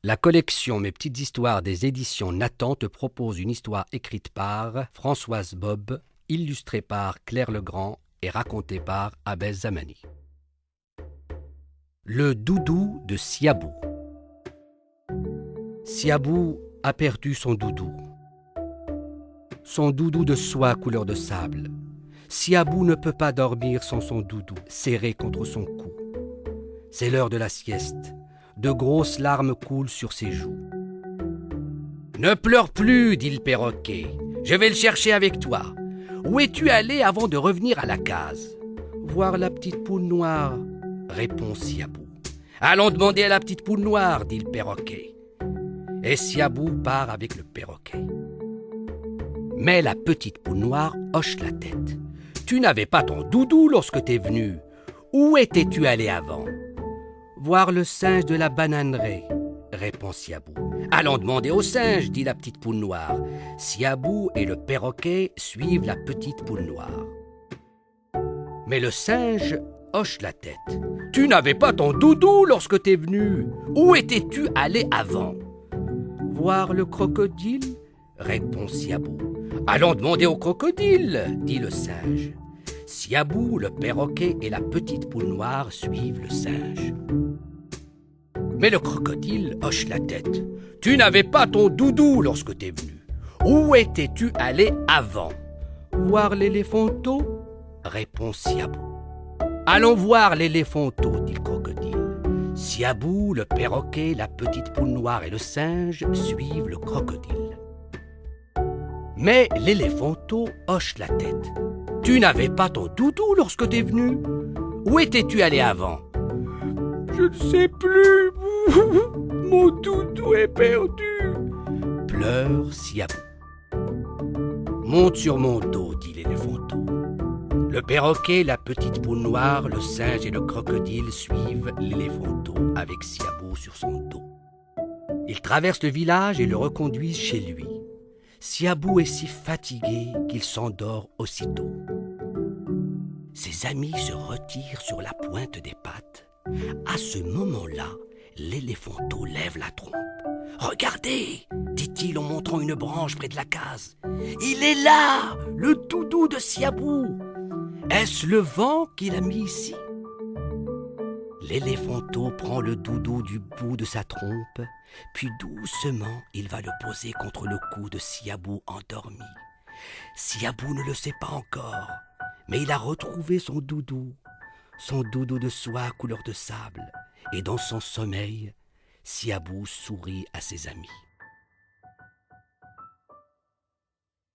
La collection Mes petites histoires des éditions Nathan te propose une histoire écrite par Françoise Bob, illustrée par Claire Legrand et racontée par Abel Zamani. Le doudou de Siabou. Siabou a perdu son doudou. Son doudou de soie couleur de sable. Siabou ne peut pas dormir sans son doudou, serré contre son cou. C'est l'heure de la sieste. De grosses larmes coulent sur ses joues. « Ne pleure plus, dit le perroquet. Je vais le chercher avec toi. Où es-tu allé avant de revenir à la case ?»« Voir la petite poule noire, répond Siabou. « Allons demander à la petite poule noire, dit le perroquet. » Et Siabou part avec le perroquet. Mais la petite poule noire hoche la tête. « Tu n'avais pas ton doudou lorsque t'es venu. Où étais-tu allé avant ?»« Voir le singe de la bananeraie, répond Siabou. Allons demander au singe, dit la petite poule noire. Siabou et le perroquet suivent la petite poule noire. Mais le singe hoche la tête. Tu n'avais pas ton doudou lorsque t'es venu. Où étais-tu allé avant? Voir le crocodile, répond Siabou. Allons demander au crocodile, dit le singe. Siabou, le perroquet et la petite poule noire suivent le singe. Mais le crocodile hoche la tête. Tu n'avais pas ton doudou lorsque t'es venu. Où étais-tu allé avant? Voir l'éléphanteau, répond Siabou. Allons voir l'éléphanteau, dit le crocodile. Siabou, le perroquet, la petite poule noire et le singe suivent le crocodile. Mais l'éléphanteau hoche la tête. Tu n'avais pas ton doudou lorsque t'es venu. Où étais-tu allé avant? Je ne sais plus. Mon doudou est perdu. Pleure Siabou. Monte sur mon dos, dit l'éléphanteau. Le perroquet, la petite poule noire, le singe et le crocodile suivent l'éléphanteau avec Siabou sur son dos. Ils traversent le village et le reconduisent chez lui. Siabou est si fatigué qu'il s'endort aussitôt. Ses amis se retirent sur la pointe des pattes. À ce moment-là, l'éléphanteau lève la trompe. « Regardez !» dit-il en montrant une branche près de la case. « Il est là, le doudou de Siabou. Est-ce le vent qui l'a mis ici ?» L'éléphanteau prend le doudou du bout de sa trompe, puis doucement il va le poser contre le cou de Siabou endormi. Siabou ne le sait pas encore, mais il a retrouvé son doudou de soie couleur de sable, et dans son sommeil, Siabou sourit à ses amis.